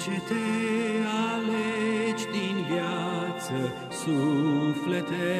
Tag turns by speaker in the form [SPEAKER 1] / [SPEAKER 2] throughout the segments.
[SPEAKER 1] ce te alegi din viață, suflete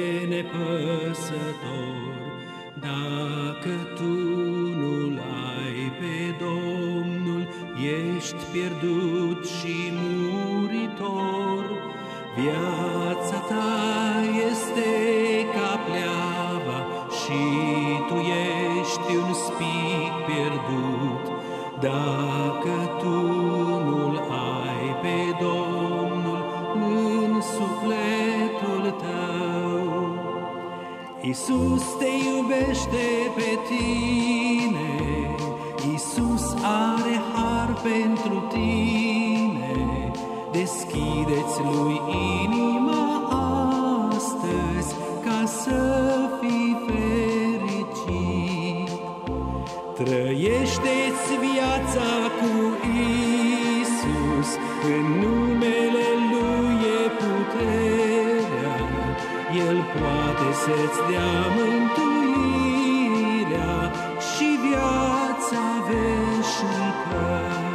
[SPEAKER 1] nepăsător, dacă tu nu-L ai pe Domnul, ești pierdut și muritor. Viața ta este ca pleava și tu ești un spic pierdut, dacă tu nu-L ai pe Domnul în sufletul tău. Iisus te iubește pe tine, Iisus are har pentru tine. Deschide-ți Lui inima astăzi ca să fii fericit. Trăiește-ți viața cu Iisus, în numele Lui e puterea. El poate să-ți dea mântuirea și viața veșnică.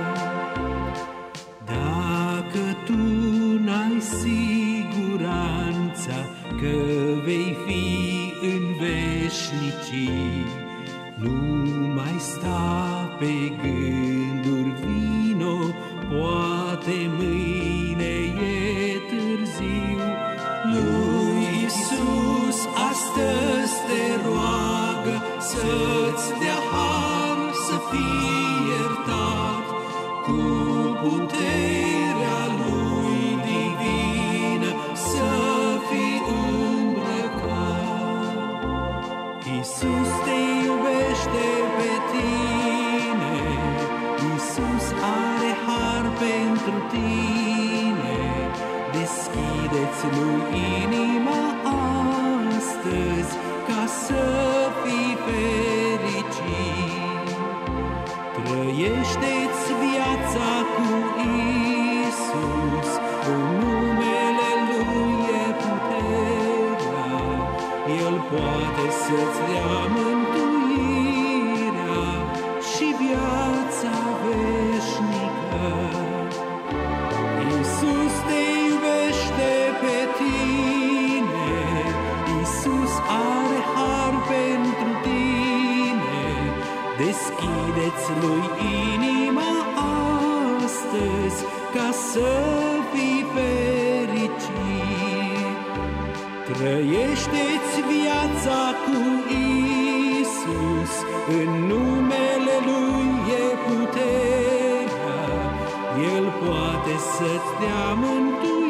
[SPEAKER 1] Dacă tu n-ai siguranța că vei fi în veșnicii, nu mai sta pe gânduri, vino, poate mâine e târziu. Lui Iisus astăzi te roagă să-ți dea har să fii iertat, cu puterea Lui divină să fii îmbrăcat. Iisus te iubește pe tine, Iisus are har pentru tine. Deschide-ți Lui inima astăzi ca să fii fericit. Trăiește-ți viața cu Iisus, în numele Lui e puterea. El poate să-ți dea mântuirea și viața veșnică. Iisus te iubește pe tine, Iisus are har pentru tine. Deschide-ți Lui inima astăzi ca să fii fericit. Trăiește-ți viața cu Iisus, în numele Lui e puterea. El poate să-ți dea mântuirea